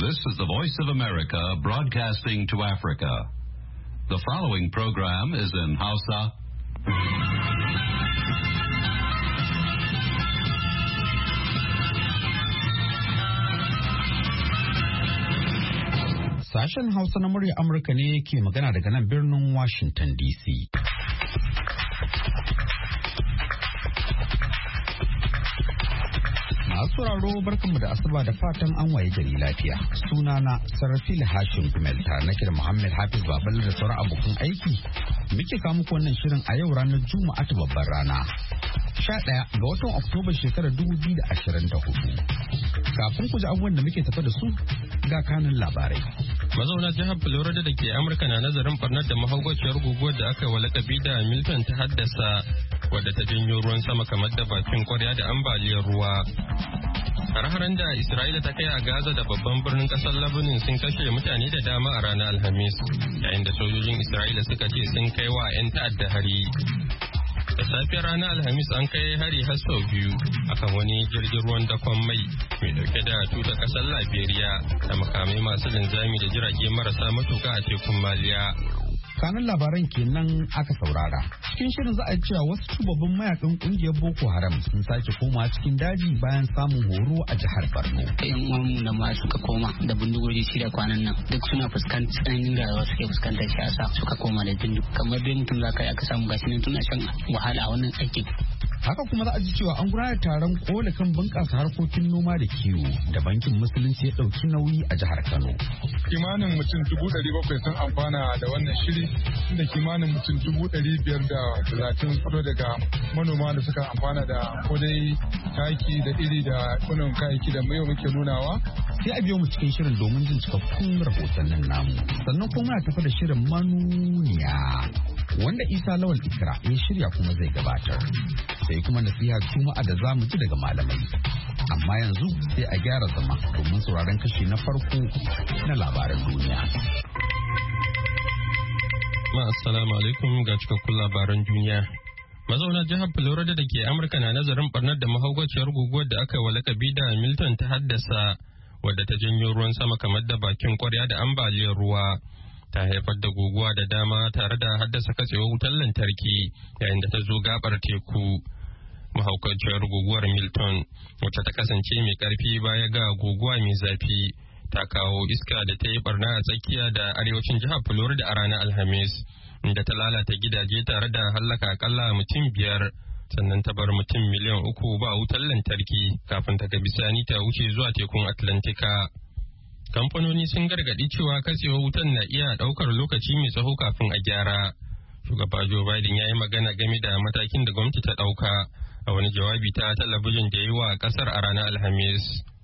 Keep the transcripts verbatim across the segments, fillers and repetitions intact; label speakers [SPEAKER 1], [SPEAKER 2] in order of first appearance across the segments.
[SPEAKER 1] This is the Voice of America broadcasting to Africa. The following program is in Hausa.
[SPEAKER 2] Sashen Hausa na murya Amurka ne ke magana daga nan birnin Washington D C. Masu sauraro barkanmu da asuba da fatan an waye gari lafiya. Sunana Sarfil Hashim Gumel tare nake da Muhammad Hafiz Babalu da sauran abokan aiki. Muke kawo muku wannan shirin a yau ranar Juma'a ta babbar rana. sha ɗaya ga watan Oktoba shekarar dubu biyu da ashirin da hudu. Kafin ku ji abubuwan da muke tafa da su ga kanun labarai.
[SPEAKER 3] Mazauna jihar Florida da ke Amurka na nazarin barnar da mahaukaciyar guguwar da aka yi wa lakabi da Milton ta haddasa, wadda ta janyo ruwan sama kamar da bakin kwarya da ambaliyar ruwa. Har-haren da Isra'ila ta kai a Gaza da babban birnin kasar Lebanon sun kashe mutane da dama a ranar Alhamis, yayin da sojojin Isra'ila suka ce sun kai wa 'yan ta'adda hari. Da safiyar ranar Alhamis an kai hari har sau biyu akan wani jirgin ruwan dakon mai mai dauke da tutar kasar Liberia da makamai masu linzami da jirage marasa matuka a tekun Maliya.
[SPEAKER 2] Kanan labaran kenan aka saurara. Cikin shirin za a cewa wasu shugaban mayakan kungiyar Boko Haram sun sake koma cikin daji bayan samun horo a jihar Borno.
[SPEAKER 4] Yan uwanmu da ma suka koma da bindigogi shida kwanan nan duk suna fuskantar tsananin rayuwa suke fuskantar shi yasa suka koma da bindigo. Kamar dai mutum za ka yi aka samu gashi nan tuna shan wahala a wannan aikin.
[SPEAKER 2] Haka kuma za a ji cewa an gudanar taron kola kan bunƙasa harkokin noma da kiwo da bankin musulunci ya ɗauki nauyi a jihar Kano.
[SPEAKER 5] Kimanin mutum dubu ɗari bakwai sun amfana da wannan shiri, inda kimanin mutum dubu ɗari biyar da talatin fito daga manoma da suka amfana da kodai taki da iri da kunan kayayyaki da yau muke nunawa.
[SPEAKER 2] Sai a biyo mu cikin shirin domin jin cikakkun rahotannin namu. Sannan kuma na tafi da shirin manuniya wanda Isa Lawal Ikra ya shirya kuma zai gabatar. Sai kuma nasiha juma'a da za mu ji daga malamai. Amma yanzu sai a gyara zama domin sauraron kashi na farko na labaran duniya.
[SPEAKER 3] Ma assalamu alaikum ga cikakkun labaran duniya. Mazauna jihar Florida da ke Amurka na nazarin barnar da mahaukaciyar guguwar da aka yi wa lakabi da Milton ta haddasa, wadda ta janyo ruwan sama kamar da bakin kwarya da ambaliyar ruwa. Ta haifar da guguwa da dama tare da haddasa katsewar wutar lantarki yayin da ta zo gabar teku. Mahaukaciyar guguwar Milton, wacce ta kasance mai karfi baya ga guguwa mai zafi, ta kawo iska da ta yi barna a tsakiya da arewacin jihar Florida a ranar Alhamis, inda ta lalata gidaje tare da hallaka akalla mutum biyar, sannan ta bar mutum miliyan uku ba wutar lantarki kafin ta ga bisani ta wuce zuwa tekun Atlantika. Kamfanoni sun gargaɗi cewa katsewar wutan na iya ɗaukar lokaci mai tsawo kafin a gyara. Shugaba Joe Biden ya yi magana game da matakin da gwamnati ta ɗauka a wani jawabi ta talabijin da yi wa ƙasar a ranar Alhamis.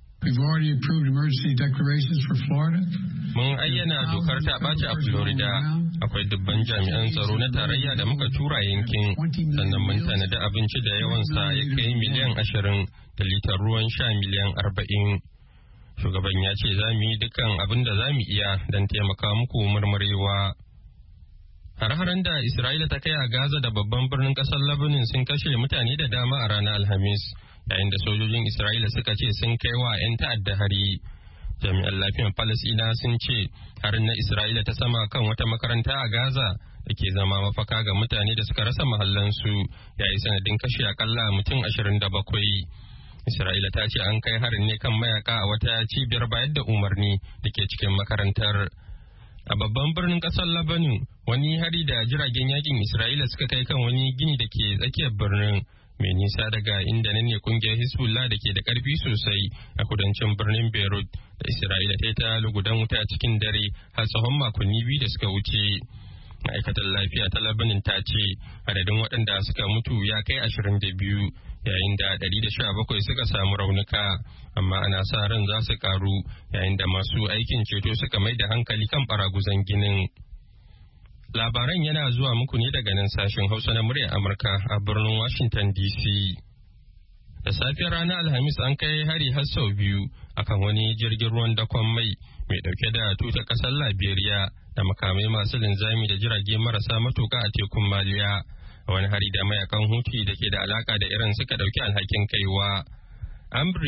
[SPEAKER 3] Mun ayyana dokar ta ɓaci a Florida. Akwai dubban jami'an tsaro na tarayya da muka tura yankin, sannan mun tanadi abinci da yawansa ya kai miliyan ashirin da litar ruwan sha miliyan arba'in. Shugaban ya ce za mu yi dukkan abin da za mu iya don taimaka muku murmurewa. Har-haren da Isra'ila ta kai a Gaza da babban birnin ƙasar Lebanon sun kashe mutane da dama a ranar Alhamis, yayin da sojojin Isra'ila suka ce sun kai wa 'yan ta'adda hari. Jami'an lafiyar Falasɗina sun ce harin na Isra'ila ta sama kan wata makaranta a Gaza da ke zama mafaka ga mutane da suka rasa mahallansu, yayi sanadin kashe akalla mutum ashirin da bakwai. Isra'ila ta ce an kai harin ne kan mayaka a wata cibiyar bayar da umarni da ke cikin makarantar. A babban birnin ƙasar Lebanon, wani hari da jiragen yakin Isra'ila suka kai kan wani gini da ke tsakiyar birnin mai nisa daga inda nan ne kungiyar Hezbollah da ke da ƙarfi sosai a kudancin birnin Beirut da Isra'ila ta yi ta lugudan wuta cikin dare har tsawon makonni biyu da suka wuce. Ma'aikatar lafiya ta Lebanon ta ce adadin waɗanda suka mutu ya kai ashirin da biyu yayin da ɗari da sha bakwai suka samu raunuka, amma ana sa ran za su karu yayin da masu aikin ceto suka mai da hankali kan baraguzan ginin. Labaran yana zuwa muku ne daga nan sashen Hausa na muryar Amurka a birnin Washington D C. Da safiyar ranar Alhamis an kai hari har sau biyu akan wani jirgin ruwan dakon mai mai dauke da tutar kasar Liberia da makamai masu linzami da jirage marasa matuka a tekun Maliya. Wani hari da mayakan Houthi da ke da alaka da Iran suka dauki alhakin kaiwa. Ambri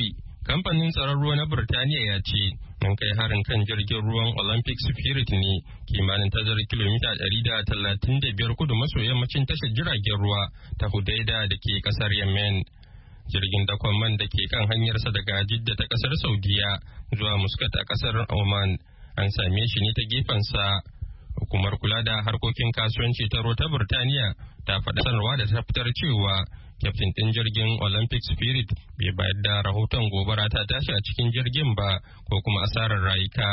[SPEAKER 3] Kamfanin tsaron ruwa na Birtaniya ya ce an kai harin kan jirgin ruwan Olympic Spirit ne kimanin tazarar kilomita ɗari da talatin da biyar kudu maso yammacin tashar jiragen ruwa ta Hudaida da ke kasar Yemen. Jirgin dakon man da ke kan hanyarsa daga Jidda ta kasar Saudiya zuwa Muscat a kasar Oman an same shi ne ta gefensa. Hukumar kula da harkokin kasuwanci ta ruwa ta Birtaniya ta faɗa sanarwa da ta fitar cewa kyaftin ɗin jirgin Olympic Spirit bai bayar da rahoton gobara ta tashi a cikin jirgin ba ko kuma asarar rayuka.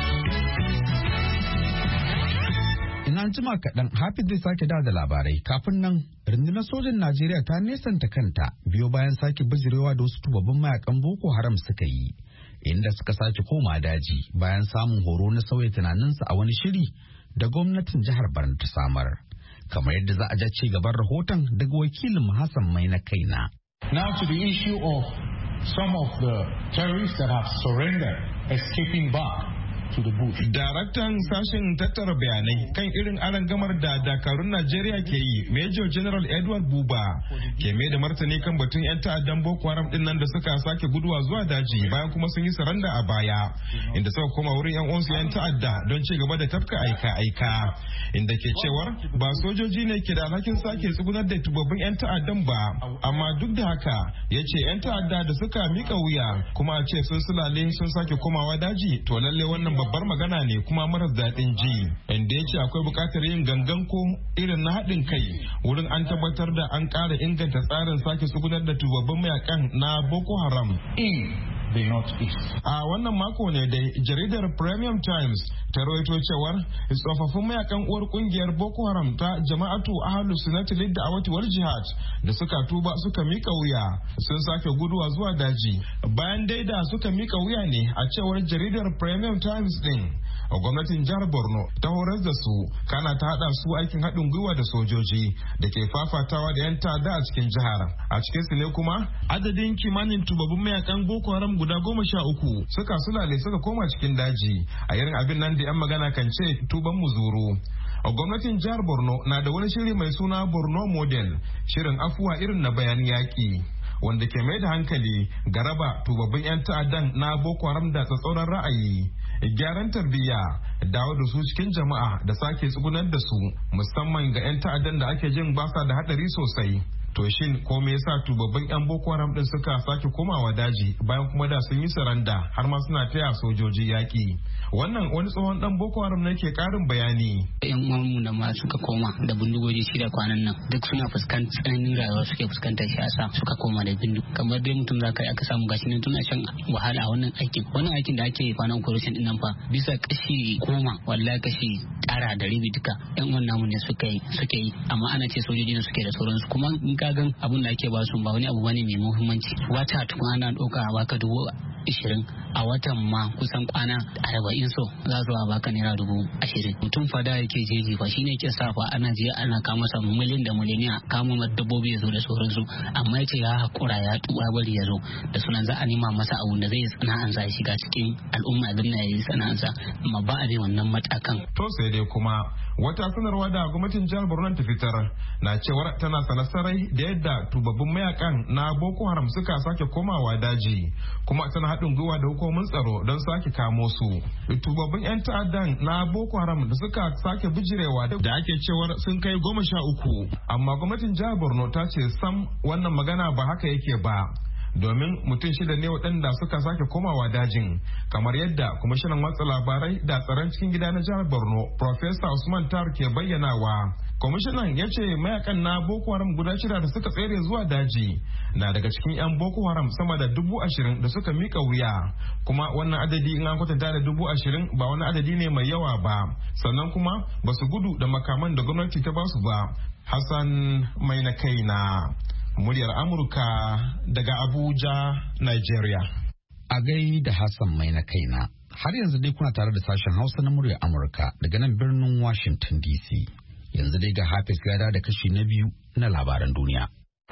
[SPEAKER 2] Ina jima kaɗan Hafiz zai sake da labarai kafin nan rundunar sojin Najeriya ta nesanta kanta biyo bayan sake bijirewa da wasu tubabbin mayakan Boko Haram suka yi inda suka sake koma daji bayan samun horo na sauya tunaninsu a wani shiri da gwamnatin jihar Borno ta samar. Kamar yadda za a ja ci gaban rahoton daga wakilin Hassan Mai na kaina.
[SPEAKER 6] Now to the issue of some of the terrorists that have surrendered escaping back to the bush.
[SPEAKER 7] Daraktan sashen tattara bayanai kan irin arangamar da dakarun Najeriya ke yi, Major General Edward Buba, ke mai da martani kan batun 'yan ta'addan Boko Haram din nan da suka sake guduwa zuwa daji bayan kuma sun yi saranda a baya, inda suka koma wurin 'yan uwansu 'yan ta'adda don ci gaba da tafka aika-aika, inda ke cewar ba sojoji ne ke da alhakin sake tsugunar da tubabbin 'yan ta'addan ba, amma duk da haka ya ce 'yan ta'adda da suka mika wuya kuma a ce sun sulale sun sake komawa daji, to lalle wannan babbar magana ne kuma marar daɗin ji, inda ya ce akwai buƙatar yin gangan ko irin na haɗin kai wurin an tabbatar da an ƙara inganta tsarin sake tsugunar da tubabbin mayakan na Boko Haram.
[SPEAKER 6] The Northeast.
[SPEAKER 7] A wannan mako ne dai jaridar Premium Times ta rawaito cewar tsofaffin mayakan uwar kungiyar Boko Haram ta Jama'atu Ahlus Sunnati Lid-Da'awati wal Jihad da suka tuba suka mika wuya sun sake guduwa zuwa daji. Bayan dai da suka mika wuya ne a cewar jaridar Premium Times din, gwamnatin jihar Borno ta horar da su kana ta hada su aikin haɗin gwiwa da sojoji da ke fafatawa da 'yan ta'adda a cikin jihar. A cikin su ne kuma adadin kimanin tubabbin mayakan Boko Haram guda goma sha uku suka sulale suka koma cikin daji a irin abin nan da 'yan magana kan ce tuban muzuru. Gwamnatin jihar Borno na da wani shiri mai suna Borno Model, shirin afuwa irin na bayan yaƙi, wanda ke mai da hankali ga raba tubabbin 'yan ta'addan na Boko Haram da tsatsauran ra'ayi, gyaran tarbiyya, dawo da su cikin jama'a da sake tsugunar da su musamman ga 'yan ta'addan da ake jin basa da hadari sosai. To shin ko me yasa tubabbin 'yan Boko Haram din suka sake komawa daji bayan kuma da sun yi saranda har ma suna taya sojoji yaki? Wannan wani tsohon dan Boko Haram ne ke karin bayani.
[SPEAKER 4] Yan uwanmu da ma suka koma da bindigogi shida kwanan nan duk suna fuskantar tsananin rayuwa suke fuskantar shi yasa suka koma da bindigo. Kamar dai mutum zaka yi aka samu gashi ne tuna shan wahala a wannan aikin. Wannan aikin da ake kwanan operation din nan fa bisa kashi goma wallahi kashi tara da rabi duka yan uwan namu ne suka yi suke yi amma ana ce sojoji ne suke da sauransu kuma in ka gan abun da ake ba su ba wani abu bane mai muhimmanci. Wata tukun ana ɗauka a baka dubu ishirin a watan ma kusan kwana arba'in so za su a baka naira dubu ashirin. Mutum fada yake jeji fa shine ke sa fa ana je ana kama masa miliyan da miliyaniya kama masa dabbobi ya zo da sauransu amma yace ya hakura ya tuba bari ya zo da sunan za a nema masa abu da zai sana'ansa ya shiga cikin al'umma din na yayi sana'ansa amma ba a bi wannan matakan.
[SPEAKER 7] To sai dai kuma wata sanarwa da gwamnatin jihar Borno ta fitar na cewar tana sanasarai da yadda tubabbin mayakan na Boko Haram suka sake komawa daji kuma tana haɗin gwiwa da hukumomin tsaro don sake kamo su. Tubabbin 'yan ta'addan na Boko Haram da suka sake bijirewa da ake cewar sun kai goma sha uku amma gwamnatin jihar Borno ta ce sam wannan magana ba haka yake ba. Domin mutum shida ne waɗanda suka sake komawa dajin kamar yadda kwamishinan watsa labarai da tsaron cikin gida na jihar Borno Professor Usman Tar ke bayyanawa. Kwamishinan ya ce mayakan na Boko Haram guda shida da suka tsere zuwa daji na daga cikin 'yan Boko Haram sama da dubu ashirin da suka mika wuya kuma wannan adadi in an kwatanta da dubu ashirin ba wani adadi ne mai yawa ba sannan kuma ba su gudu da makaman da gwamnati ta basu ba. Hassan mai na kaina muryar Amurka daga Abuja, Nigeria.
[SPEAKER 2] A gai da Hassan mai na kaina. Har yanzu dai kuna tare da sashen Hausa na muryar Amurka daga nan birnin Washington D C. Yanzu dai ga Hafiz Gada da kashi na biyu na labaran duniya.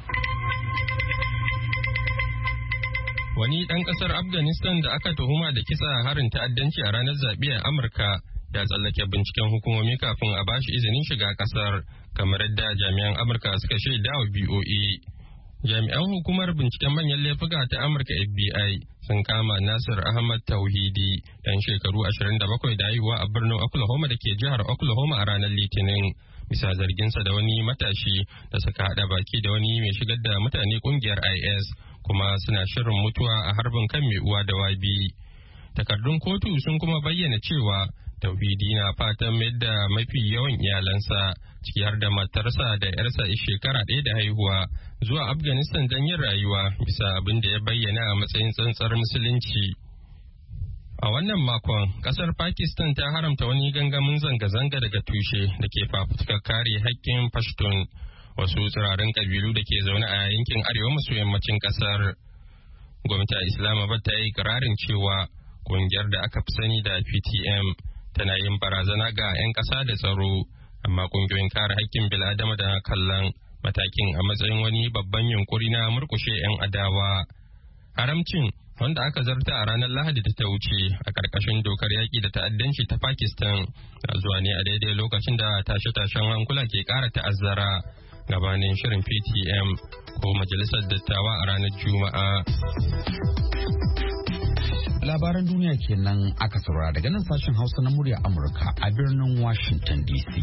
[SPEAKER 3] Wani ɗan ƙasar Afghanistan da aka tuhuma da kitsa harin ta'addanci a ranar zaɓe a Amurka ya tsallake binciken hukumomi kafin a bashi izinin shiga ƙasar kamar yadda jami'an Amurka suka shaida wa B O A. Jami'an hukumar binciken manyan laifuka ta Amurka F B I sun kama Nasir Ahmad Tauhidi dan shekaru ashirin da bakwai da haihuwa a birnin Oklahoma da ke jihar Oklahoma a ranar Litinin. Bisa zarginsa da wani matashi da suka haɗa baki da wani mai shigar da mutane ƙungiyar I S kuma suna shirin mutuwa a harbin kan mai uwa da wabi. Takardun kotu sun kuma bayyana cewa Tauhidi na fatan mayar da mafi yawan iyalansa ciki har da matarsa da yarsa shekara ɗaya da haihuwa zuwa Afghanistan don yin rayuwa bisa abin da ya bayyana a matsayin tsantsar musulunci. A wannan makon, kasar Pakistan ta haramta wani gangamin zanga-zanga daga tushe da ke fafutukar kare haƙƙin Pashtun, wasu tsirarin kabilu da ke zaune a yankin arewa maso yammacin kasar. Gwamnatin Islamabad ta yi ikirarin cewa kungiyar da aka fi sani da P T M tana yin barazana ga 'yan ƙasa da tsaro, amma kungiyoyin kare haƙƙin bil'adama da kallon matakin a matsayin wani babban yunkuri na murkushe 'yan adawa. Haramcin wanda aka zarta a ranar Lahadi da ta wuce a ƙarƙashin dokar yaƙi da ta'addanci ta Pakistan na zuwa ne a daidai lokacin da tashe-tashen hankula ke ƙara ta'azzara gabanin shirin P T M ko Majalisar Dattawa a ranar Juma'a.
[SPEAKER 2] Labaran duniya kenan aka saurara daga nan sashen Hausa na murya Amurka a birnin Washington D C.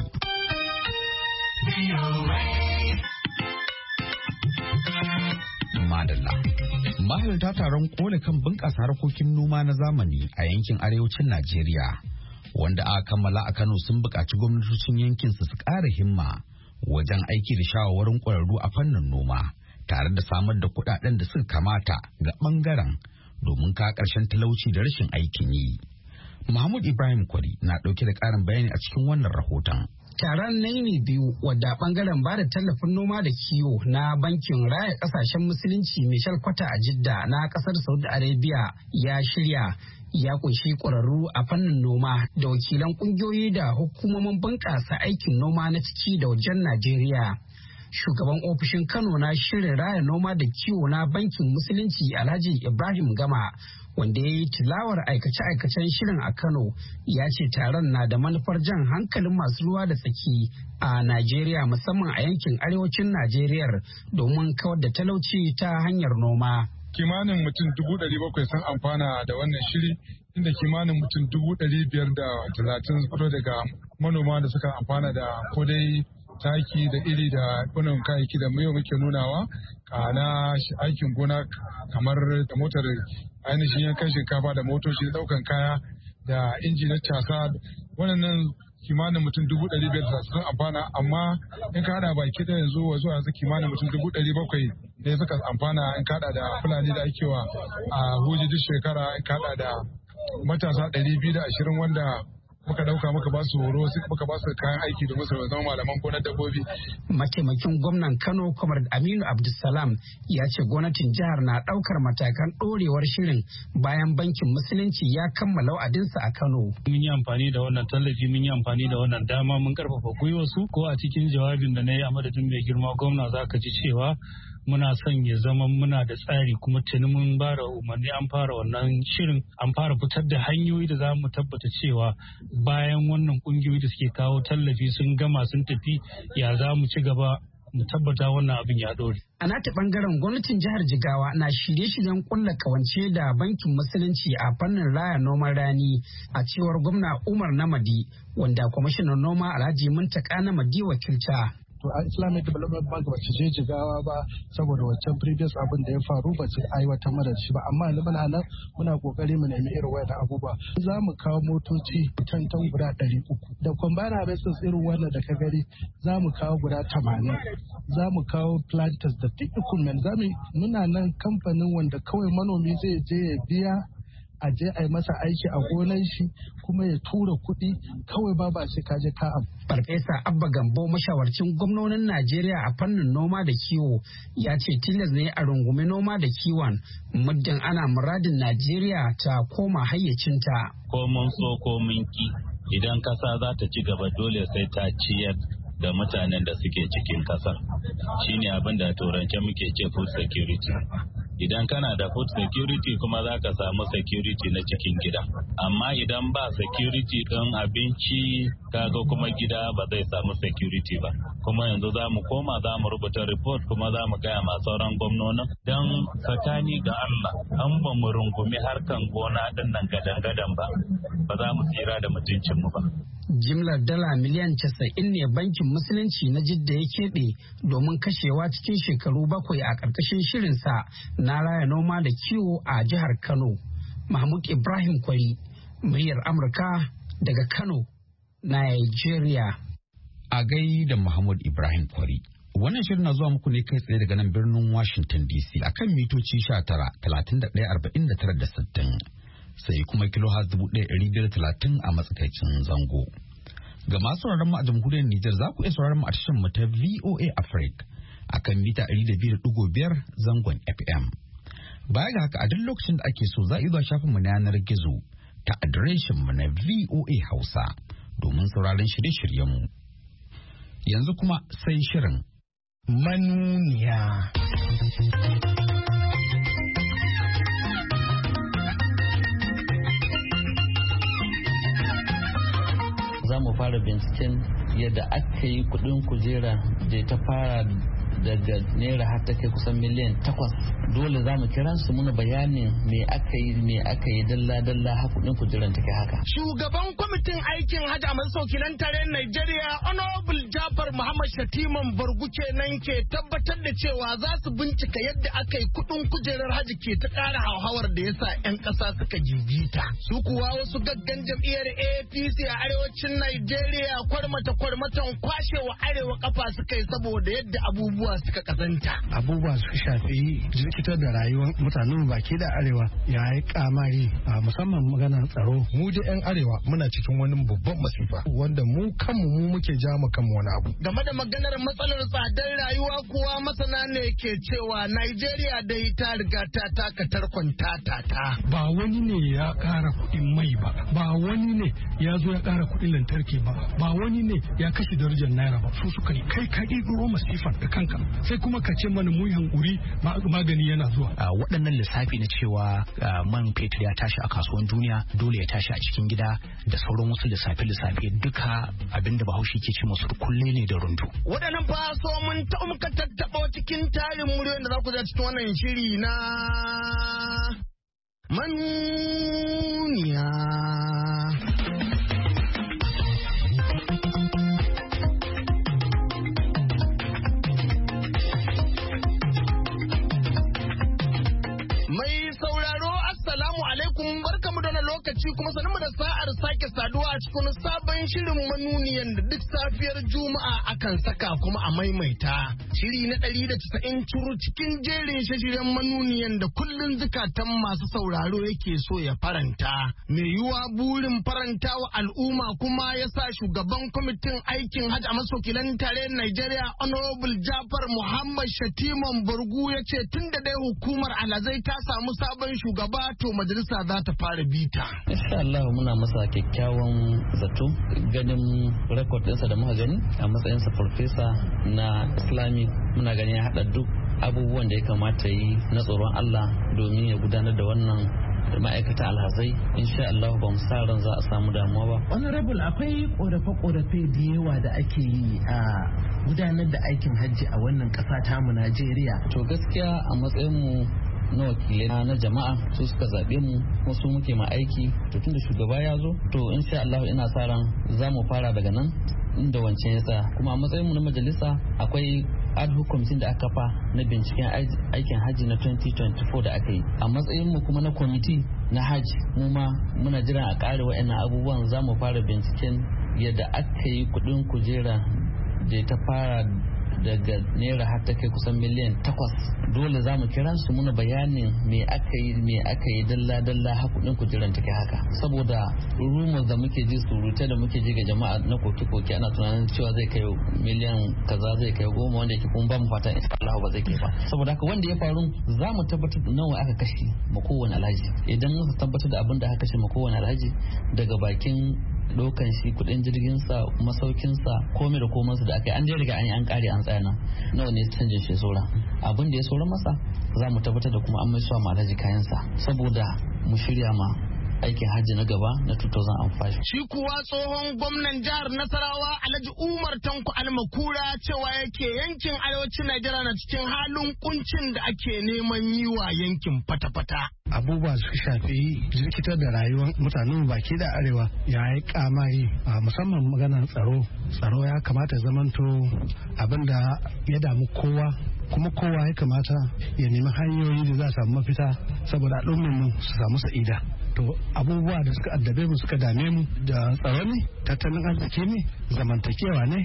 [SPEAKER 2] Madalla. Mahalarta taron kole kan bunƙasa harkokin noma na zamani a yankin arewacin Najeriya, wanda aka kammala a Kano, sun buƙaci gwamnatocin yankin su ƙara himma wajen aiki da shawarwarin ƙwararru a fannin noma, tare da samar da kuɗaɗen da suka kamata ga ɓangaren domin ka ƙarshen talauci da rashin aikin yi. Mahmud Ibrahim Kwari na ɗauke da ƙarin bayani a cikin wannan rahoton.
[SPEAKER 8] Taron naini biyu wadda bangaren ba da tallafin noma da kiwo na bankin raya kasashen musulunci Michel Kwata a Jidda na kasar Saudi Arabia ya shirya ya kunshi ƙwararru a fannin noma da wakilan ƙungiyoyi da hukumomin bunƙasa aikin noma na ciki da wajen Najeriya. Shugaban ofishin Kano na shirin raya noma da kiwo na bankin musulunci Alhaji Ibrahim Gama, wanda ya yi tilawar aikace-aikacen shirin a Kano, ya ce taron na da manufar jan hankalin masu ruwa da tsaki a Najeriya, musamman a yankin arewacin Najeriya, domin kawar da talauci ta hanyar noma.
[SPEAKER 5] Kimanin mutum dubu ɗari bakwai sun amfana da wannan shiri, inda kimanin mutum dubu ɗari biyar da talatin fito daga manoma da suka amfana da kodai taki da iri da wannan kayayyaki da mu muke nunawa kana aikin gona, kamar da motar ainihin yankan shinkafa da motoci da daukan kaya da inji na casa. Wannan kimanin mutum dubu ɗari biyar da sun amfana, amma in ka hada baki da yanzu wa zuwa yanzu kimanin mutum dubu ɗari bakwai ne suka amfana, in ka hada da fulani da ake wa a huji duk shekara, in ka hada da matasa ɗari biyu da ashirin wanda muka dauka muka ba su horo, muka ba su kayan aiki domin su zama malaman gonar dabbobi.
[SPEAKER 8] Mataimakin gwamnan Kano Kwamar Aminu Abdulsalam ya ce gwamnatin jihar na daukar matakan dorewar shirin bayan bankin musulunci ya kammala wa'adinsa a Kano.
[SPEAKER 9] Mun yi amfani da wannan tallafi, mun yi amfani da wannan dama, mun karfafa gwiwarsu, ko a cikin jawabin da na yi a madadin mai girma gwamna za ka ji cewa muna son ya zama muna da tsari, kuma tuni mun ba da umarni an fara wannan shirin, an fara fitar da hanyoyi da za mu tabbata cewa bayan wannan kungiyoyi da suke kawo tallafi sun gama sun tafi, ya za mu ci gaba mu tabbata wannan abin ya dore.
[SPEAKER 8] A nata bangaren gwamnatin jihar Jigawa na shirye-shiryen kulla kawance da bankin musulunci a fannin raya noman rani, a cewar gwamna Umar Namadi, wanda kwamishinan noma Alhaji Muntaka Namadi wakilta.
[SPEAKER 10] To a Islamic Development Bank ba su je Jigawa ba saboda wancan previous abin da ya faru ba su aiwatar mana da shi ba, amma yanzu muna nan muna kokari mu nemi irin wayannan abubuwa. Za mu kawo motoci tantan guda ɗari uku da combine harvesters irin wannan da ka gani, za mu kawo guda tamanin, za mu kawo planters da duk equipment. Za mu muna nan kamfanin wanda kawai manomi zai je ya biya a je a yi masa aiki a gonan shi kuma ya tura kuɗi kawai, ba ba sai kaje ka abu.
[SPEAKER 8] Farfesa Abba Gambo, mashawarcin gwamnonin Najeriya a fannin noma da kiwo, ya ce tilas ne a rungumi noma da kiwon muddin ana muradin Najeriya ta koma hayyacinta.
[SPEAKER 11] Ko mun so ko mun ki, idan kasa za ta ci gaba dole sai ta ciyar da mutanen da suke cikin kasar. Shine abin da turance muke ce food security. idan kana da food security kuma za ka samu security na cikin gida. Amma idan ba security ɗin abinci kaga kuma gida ba zai samu security ba. Kuma yanzu za mu koma za mu rubuta report kuma za mu gaya ma sauran gwamnonin don tsakani ga Allah an ba mu rungumi harkan gona ɗin nan gadan-gadan ba ba za mu tsira da mutuncinmu ba.
[SPEAKER 8] Jimlar dala miliyan casa'in ne bankin musulunci na Jidda ya keɓe domin kashewa cikin shekaru bakwai a ƙarƙashin shirinsa na raya noma da kiwo a jihar Kano. Mahmud Ibrahim Kwari, muryar Amurka daga Kano, Nigeria.
[SPEAKER 2] A gai da Mahmud Ibrahim Kwari. Wannan shirin na zuwa muku ne kai tsaye daga nan birnin Washington D C akan mitoci sha tara, talatin da ɗaya, arba'in da tara da sittin. Sai kuma kilo har dubu ɗaya ɗari biyar talatin a matsakaicin zango. Ga masu sauraron mu a jamhuriyar Nijar za ku iya sauraron mu a tashar mu ta V O A Africa akan mita ɗari da biyu da ɗigo biyar zangon F M. Baya ga haka a duk lokacin da ake so za a iya zuwa shafin mu na yanar gizo ta adireshin mu na V O A Hausa domin sauraron shirye-shiryen mu. Yanzu kuma sai shirin manuniya.
[SPEAKER 12] Za mu fara binciken yadda aka yi kudin kujera da ta fara daga naira har ta kai kusan miliyan takwas. Dole za mu kira su muna bayanin me aka yi me aka yi dalla dalla har kudin kujeran take haka.
[SPEAKER 13] Shugaban kwamitin aikin hajji a majalisar wakilan tarayyar Najeriya Honorable Jafar Muhammad Shatiman Bargu kenan ke tabbatar da cewa za su bincika yadda aka yi kudin kujerar hajji ke ta ƙara hauhawar da yasa 'yan ƙasa suka jijita. Su kuwa wasu gaggan jam'iyyar A P C a arewacin Najeriya kwarmata kwarmatan kwashewa arewa kafa suka yi saboda yadda abubuwa suka kazanta.
[SPEAKER 10] Abubuwa suka shafi jirkitar da rayuwar mutanen baki da arewa ya yi kamari a musamman maganar tsaro.
[SPEAKER 5] Mu da 'yan arewa muna cikin wani babban masifa wanda mu kanmu mu muke ja mu kanmu wani abu.
[SPEAKER 13] Game da maganar matsalar tsadar rayuwa kuwa masana ne ke cewa Najeriya dai ta riga ta taka tarkon tatata.
[SPEAKER 14] Ba wani ne ya ƙara kuɗin mai ba, ba wani ne ya zo ya ƙara kuɗin lantarki ba, ba wani ne ya kashe darajar naira ba. Su suka yi kai ka ɗigo masifar da kanka sai kuma ka ce mana mu hankuri magani yana zuwa.
[SPEAKER 15] Waɗannan lissafi na cewa man fetur ya tashi a kasuwan duniya dole ya tashi a cikin gida da sauran wasu lissafe-lissafe duka abinda bahaushe ke ce masu kulle ne da rundu.
[SPEAKER 13] Waɗannan ba so mun ta muka tattaɓa cikin tarin muryoyin da za ku za cikin wannan shiri na manuniya. Lokaci kuma sanin da sa'ar sake saduwa a cikin sabon shirin manuniyan da duk safiyar Juma'a akan saka kuma a maimaita. Shiri na ɗari da casa'in curu cikin jerin shashiren manuniyan da kullun zukatan masu sauraro yake so ya faranta. Mai yiwuwa burin faranta wa al'umma kuma ya sa shugaban kwamitin aikin hajji a masokilan tarayyar Najeriya Honorable Jafar Muhammad Shatiman Bargu ya ce tun da dai hukumar alhazai ta samu sabon shugaba to majalisa za ta fara bita.
[SPEAKER 12] Insha Allah muna masa kyakkyawan zato ganin rekod ɗinsa da muka gani a matsayinsa farfesa na Islami muna gani ya haɗa duk abubuwan da ya kamata yi na tsoron Allah domin ya gudanar da wannan ma'aikata alhazai. Insha Allah ba mu sa ran za a samu damuwa ba.
[SPEAKER 16] Honorable akwai korafe-korafe da yawa da ake yi a gudanar da aikin hajji a wannan ƙasa tamu Najeriya.
[SPEAKER 12] To gaskiya a matsayin mu na wakilai na jama'a su suka zaɓe mu kuma su muke ma aiki to tunda shugaba ya zo to insha Allah ina sa ran za mu fara daga nan inda wancan ya tsaya kuma a matsayin mu na majalisa akwai ad hoc committee da aka fa na binciken aikin hajji na twenty twenty-four da aka yi a matsayin mu kuma na committee na hajji mu ma muna jiran a ƙare wa'annan abubuwan za mu fara binciken yadda aka yi kuɗin kujera da ta fara daga naira har ta kai kusan miliyan takwas. Dole za mu kira su muna bayanin me aka yi me aka yi dalla dalla har kudin kujeran take haka saboda rumors da muke ji surute da muke ji ga jama'a na koke koke ana tunanin cewa zai kai miliyan kaza zai kai goma wanda yake kun ba mu fatan insha Allah ba zai kai ba saboda haka wanda ya faru za mu tabbatar da nawa aka kashe ma kowane alhaji idan muka tabbatar da abin da aka kashe ma kowane alhaji daga bakin dokan shi kudin jirgin sa masaukin sa komai da komai su da aka yi an dai riga an yi an kare an tsaya nan nawa ne canjin shi sora abin da ya sora masa za mu tabbatar da kuma an mai suwa malaji kayansa saboda mu shirya ma aikin hajji na gaba na dubu biyu da biyar.
[SPEAKER 13] Shi kuwa tsohon gwamnan jihar Nasarawa Alhaji Umar Tanko Almakura cewa yake yankin arewacin Najeriya na cikin halin kuncin da ake neman yi wa yankin fata-fata.
[SPEAKER 10] Abubuwa suka shafi jirkitar da rayuwar mutanen baki da arewa ya yi kamari a musamman maganar tsaro. Tsaro ya kamata zamanto abin da ya damu kowa kuma kowa ya kamata ya nemi hanyoyi da za a samu mafita saboda al'ummarmu su samu sa'ida. To abubuwa da suka addabe mu suka dame mu da tsaro ne, tattalin arziki ne, zamantakewa ne,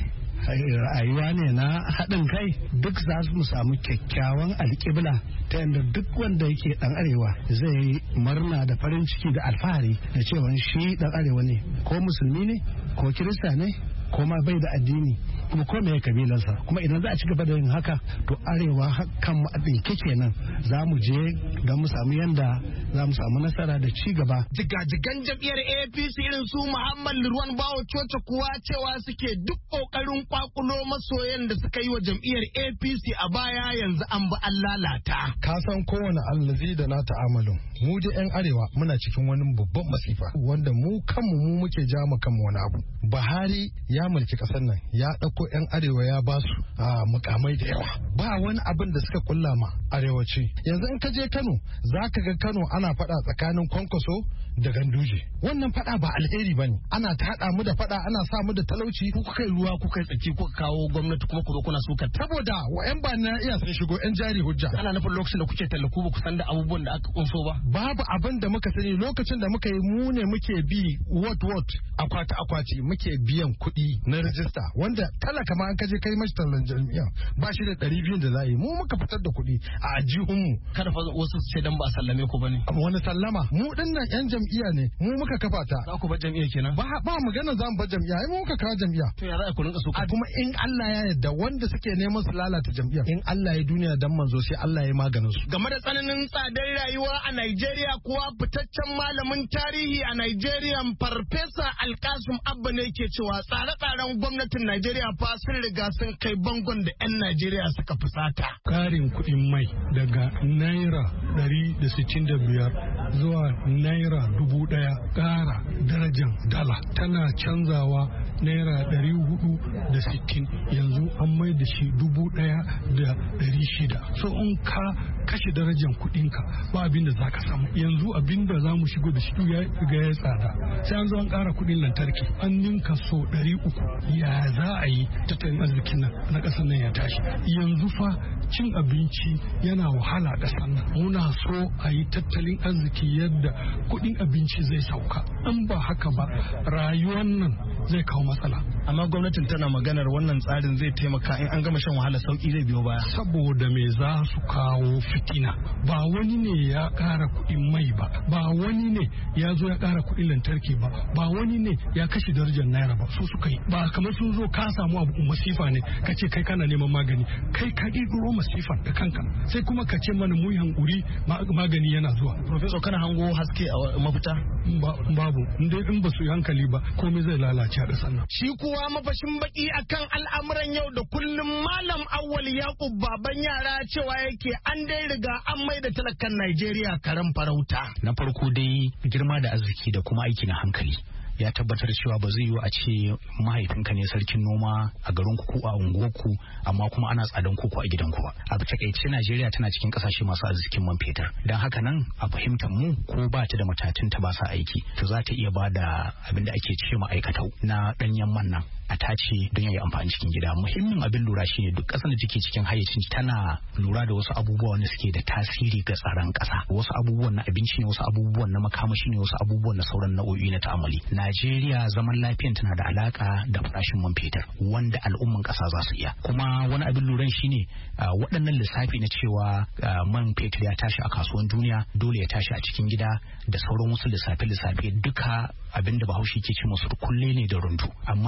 [SPEAKER 10] rayuwa ne na haɗin kai duk za mu samu kyakkyawan alƙibla ta yadda duk wanda yake ɗan arewa zai murna da farin ciki da alfahari da cewa shi ɗan arewa ne ko musulmi ne ko kirista ne ko ma bai da addini kuma ko me kabilansa kuma idan za a ci gaba da yin haka to arewa kan mu a ɗinke kenan za mu je don mu samu yanda za mu samu nasara da ci gaba.
[SPEAKER 13] Jigajigan jam'iyyar A P C irin su Muhammad Lurwan Bawo Coci kuwa cewa suke duk kokarin kwakulo masoyan da suka yi wa jam'iyyar A P C a baya yanzu an ba an lalata.
[SPEAKER 10] Ka san kowane allazi da na ta'amalin mu da yan arewa muna cikin wani babban masifa wanda mu kanmu mu muke ja mu kanmu wani abu. Buhari ya mulki kasar nan ya ɗauko yan arewa ya ba su mukamai da yawa ba wani abin da suka kulla ma arewaci. Yanzu in ka je Kano za ka ga Kano ana faɗa tsakanin Kwankwaso da Ganduje. Wannan faɗa ba alheri ba ne. Ana ta haɗa mu da faɗa ana sa mu da talauci.
[SPEAKER 13] Ku kai ruwa ku kai tsaki kuka kawo gwamnati kuma ku zo kuna suka.
[SPEAKER 10] Saboda wa yan ba na iya sun shigo yan jari hujja.
[SPEAKER 13] Ana nufin lokacin da kuke tallaku ba ku san da abubuwan da aka kunso ba.
[SPEAKER 10] Babu abin da muka sani lokacin da muka yi mu ne muke bi what what akwati akwati muke biyan kuɗi na rajista wanda talaka ma an kaje kai mashi tallan jami'a ba shi da ɗari biyu da za a yi mu muka fitar da kuɗi a ajihunmu.
[SPEAKER 13] Kada fa wasu su ce dan ba sallame ku bane.
[SPEAKER 10] Wani sallama mu dinnan yan jam'iyya ne mu muka kafa ta.
[SPEAKER 13] Za ku bar jam'iyya kenan?
[SPEAKER 10] Ba ba magana za mu bar jam'iyya ai mu muka kawo jam'iyya.
[SPEAKER 13] To ya za ku rinka so
[SPEAKER 10] a kuma in Allah ya yarda wanda suke neman su lalata jam'iyya in Allah ya duniya dan manzo sai Allah ya maganin su.
[SPEAKER 13] Game da tsananin tsadar rayuwa a Najeriya kuwa fitaccen malamin tarihi a Najeriya Farfesa Alkasim Abba ne ke cewa tsare-tsaren gwamnatin Najeriya fa sun riga sun kai bangon da 'yan Najeriya suka fusata.
[SPEAKER 14] Karin kuɗin mai daga naira ɗari da sittin da biyar zuwa naira dubu ɗaya ƙara darajar dala tana canzawa naira ɗari hudu da sittin yanzu an mai da shi dubu ɗaya da ɗari shida. So in ka kashe darajar kuɗinka ba abin da za ka samu yanzu abin da za mu shigo da shi ya riga ya tsada sai an zo an ƙara kuɗin lantarki an ninka so ɗari uku ya za a yi tattalin arzikin nan na ƙasar nan ya tashi yanzu fa cin abinci yana wahala a ƙasar nan muna so a yi tattalin arziki yadda kuɗin abinci zai sauka in ba haka ba rayuwar nan zai kawo matsala.
[SPEAKER 13] Amma gwamnatin tana maganar wannan tsarin zai taimaka in an gama shan wahala sauki zai biyo baya.
[SPEAKER 14] Saboda me za su kawo fitina ba wani ne ya ƙara kuɗin mai ba ba wani ne ya zo ya ƙara kuɗin lantarki ba ba wani ne ya kashe darajar naira ba su suka yi ba kamar sun zo ka samu abu masifa ne ka ce kai kana neman magani kai ka ƙirƙiro masifan da kanka sai kuma ka ce mana mu hankuri magani yana zuwa.
[SPEAKER 13] Professor kana hango haske a mafita?
[SPEAKER 14] Babu inda in ba su yi hankali ba komai zai lalace a ƙasar nan.
[SPEAKER 13] Shi kuwa mafashin baki akan al'amuran yau da kullum Malam Awwal Yakub baban yara cewa yake an dai riga an mai da talakan Najeriya karen farauta.
[SPEAKER 15] Na farko dai girma da arziki da kuma aiki na hankali. Ya tabbatar cewa ba zai yiwu a ce mahaifinka ne sarkin noma a garin ku ko a unguwarku amma kuma ana tsadan koko a gidanku ba. A takaice Najeriya tana cikin kasashe masu arzikin man fetur. Dan haka nan a fahimtar mu ko ba ta da matatun ta ba sa aiki to za ta iya ba da abin da ake ce ma'aikatau na danyen man nan a tace don yayi amfani cikin gida. Muhimmin abin lura shine duk kasar da take cikin hayyacin tana lura da wasu abubuwa wanda suke da tasiri ga tsaron kasa. Wasu abubuwan na abinci ne, wasu abubuwan na makamashi ne, wasu abubuwan na sauran nau'o'i na ta'amali. Najeriya zaman lafiyan tana da alaka da farashin man fetur wanda al'umman kasa za su iya. Kuma wani abin luran shine waɗannan lissafi na cewa man fetur ya tashi a kasuwan duniya dole ya tashi a cikin gida da sauran wasu lissafe-lissafe duka abin da Bahaushe ke ce musu kulle ne da rundu. Amma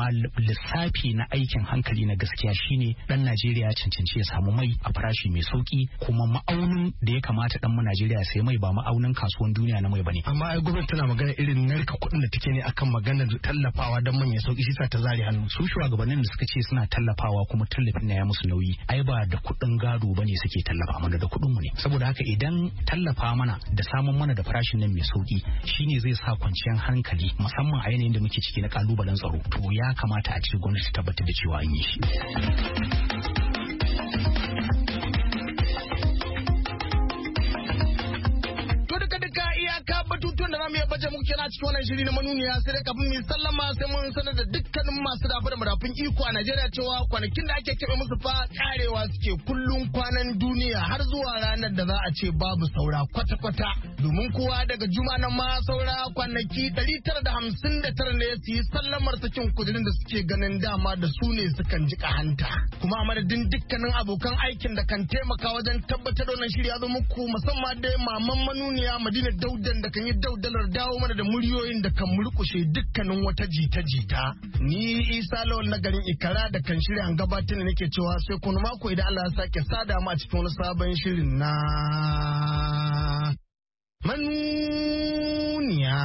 [SPEAKER 15] lissafi na aikin hankali na gaskiya shine dan Najeriya cancanci ya samu mai a farashi mai sauki, kuma ma'aunin da ya kamata dan mu Najeriya sai mai ba ma'aunin kasuwan duniya na mai bane.
[SPEAKER 13] Amma ai gwamnati tana magana irin narka kuɗin da take ne akan maganar tallafawa dan man ya sauki, shi sa ta zare hannu.
[SPEAKER 15] Su shugabannin da suka ce suna tallafawa kuma tallafin na ya musu nauyi, ai ba da kuɗin gado bane suke tallafa mana, da kuɗin mu ne. Saboda haka idan tallafa mana da samun mana da farashin nan mai sauki shine zai sa kwanciyar hankali, musamman a yanayin da muke ciki na kalubalen tsaro, to ya kamata a ce gwamnati tabbatar da cewa an yi shi.
[SPEAKER 13] Batutuwan da zamu iya baje muku kenan cikin wannan shiri na manuniya, sai dai kafin mu sallama sai mun sanar da dukkanin masu dafa da madafun iko a Najeriya cewa kwanakin da ake kebe musu fa karewa suke, kullun kwanan duniya har zuwa ranar da za a ce babu saura kwata-kwata. Domin kuwa daga juma nan ma saura kwanaki ɗari tara da hamsin da tara ne su yi sallamar sakin kudirin da suke ganin dama da su ne sukan jika hanta. Kuma a madadin dukkanin abokan aikin da kan taimaka wajen tabbatar da wannan shiri ya zo muku, musamman dai maman manuniya Madina Daudan da kan yi daudalar dawo mana da muryoyin da kan murkushe dukkanin wata jita-jita. Ni Isa Lawal na garin Ikara da kan shirya an gabatar da nake cewa sai kuma mako idan Allah ya sake sada mu a cikin wani sabon shirin na manuniya.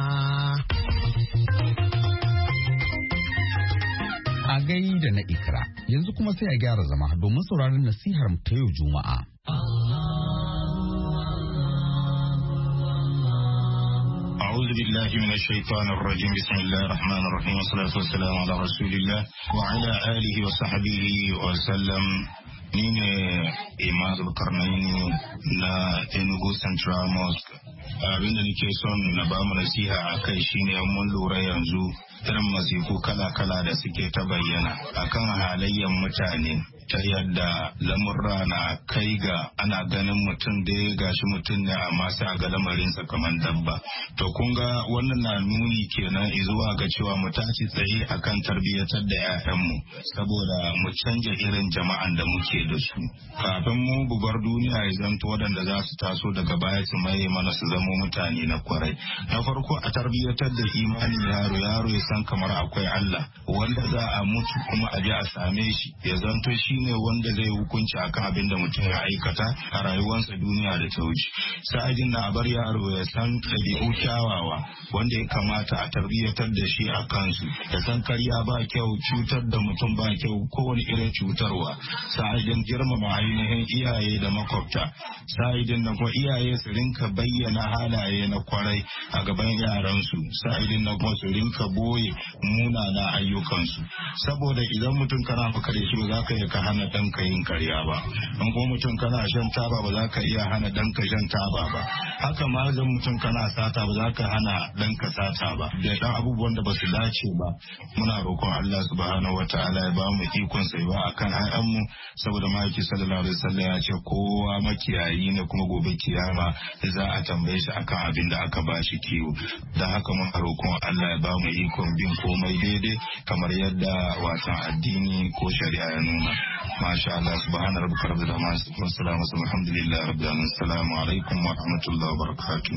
[SPEAKER 2] A gai da na Ikra, yanzu kuma sai a gyara zama domin sauraron nasihar ta yau Juma'a.
[SPEAKER 17] أعوذ بالله من الشيطان الرجيم بسم الله الرحمن الرحيم والصلاة والسلام على رسول الله وعلى آله وصحبه وسلم. ni ne Imam Zulkarnaini na Enugu Central Mosque. Abin da nake son na ba mu nasiha a kai shine mun lura yanzu irin masifu kala-kala da suke ta bayyana akan halayyar mutane, ta yadda lamurra na kai ga ana ganin mutum da ya gashi mutum ne amma sai a ga lamarinsa kamar dabba. To kun ga wannan na nuni kenan zuwa ga cewa mu tashi tsaye akan tarbiyyatar da 'ya'yanmu saboda mu canja irin jama'an da muke da su kafin mu bubar duniya ya zanto waɗanda za su taso daga baya su maye mana su zamo mutane na kwarai. Na farko a tarbiyyatar da imani yaro yaro ya san kamar akwai Allah wanda za a mutu kuma a je a same shi, ya zanto shi ne wanda zai hukunci akan abin da mutum ya aikata a rayuwarsa duniya da ta wuce. Sa'adin na bar yaro ya san ɗabi'u kyawawa wanda ya kamata a tarbiyyatar da shi a kansu, ya san karya ba kyau, cutar da mutum ba kyau, kowane irin cutarwa. Sa'adin girmama ainihin iyaye da makwabta. Sa'idin na kuma iyaye su rinka bayyana halaye na kwarai a gaban yaransu. Sa'idin na kuma su rinka boye munana ayyukansu, saboda idan mutum kana maka da shi ba za ka iya ka hana ɗanka yin karya ba, in kuma mutum kana shan taba ba za ka iya hana ɗanka shan taba ba, haka ma idan mutum kana sata ba za ka hana ɗanka sata ba, da ɗan abubuwan da ba su dace ba. Muna roƙon Allah subhanahu wa ta'ala ya ba mu ikon tsayuwa akan ƴaƴanmu, saboda maki sallallahu alaihi wasallam ya ce kowa makiyayi ne kuma gobe kiyama za a tambaye shi akan abin da aka ba shi kiwo. Da haka muna roƙon Allah ya ba mu ikon bin komai daidai kamar yadda wasan addini ko shari'a ya nuna. Masha Allah, subhana rabbika rabbil izzati wa salamun alhamdulillahi rabbil alamin. Assalamu alaikum wa rahmatullahi wa barakatuh.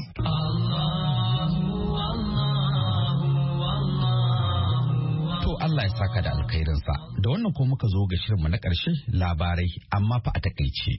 [SPEAKER 2] To Allah ya saka da alkhairinsa. Da wannan ko muka zo ga shirinmu na ƙarshe, labarai amma fa a takaice.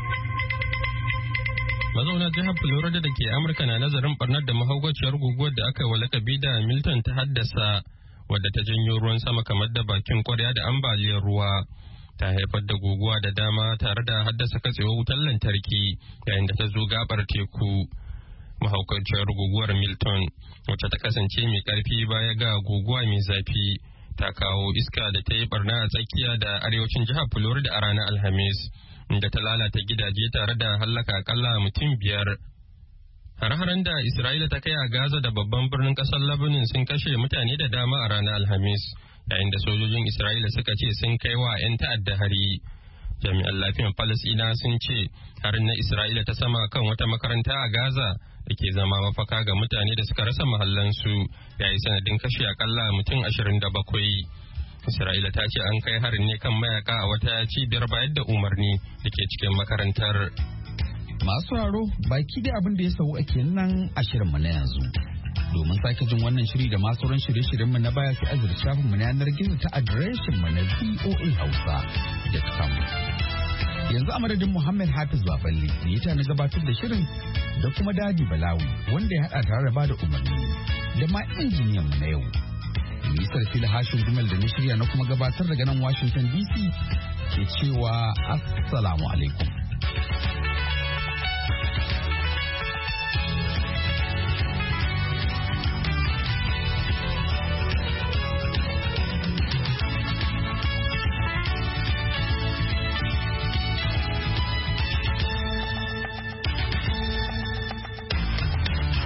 [SPEAKER 3] Mazauna jihar Florida da ke Amurka na nazarin barnar da mahaukaciyar guguwar da aka yi wa lakabi da Milton ta haddasa, wadda ta janyo ruwan sama kamar da bakin kwarya da ambaliyar ruwa. Ta haifar da guguwa da dama tare da haddasa katsewar wutar lantarki yayin da ta zo gabar teku. Mahaukaciyar guguwar Milton, wacce ta kasance mai karfi baya ga guguwa mai zafi, ta kawo iska da ta yi barna a tsakiya da arewacin jihar Florida a ranar Alhamis, inda ta lalata gidaje tare da hallaka akalla mutum biyar. Har-haren da Isra'ila ta kai a Gaza da babban birnin kasar Lebanon sun kashe mutane da dama a ranar Alhamis, yayin da sojojin Isra'ila suka ce sun kai wa 'yan ta'adda hari. Jami'an lafiyan Falasɗina sun ce harin na Isra'ila ta sama kan wata makaranta a Gaza da ke zama mafaka ga mutane da suka rasa mahallansu, ya yi sanadin kashe akalla mutum ashirin da bakwai. Isra'ila ta ce an kai harin ne kan mayaka a wata cibiyar bayar da umarni da ke cikin makarantar.
[SPEAKER 2] Masu raro baki da abin da ya sau ake nan a shirinmu na yanzu. Domin sake jin wannan shiri da masu ran shirye-shiryen mu na baya sai azur shafin mu na yanar gizo ta adireshin mu na voa hausa dot com. Yanzu a madadin Muhammad Hafiz Baballe da ya tana gabatar da shirin da kuma Dadi Balawi wanda ya haɗa tare da bada umarni da ma injiniyan mu na yau. Nisar fil hashin gumel da na shirya na kuma gabatar daga nan Washington D C ke cewa assalamu alaikum.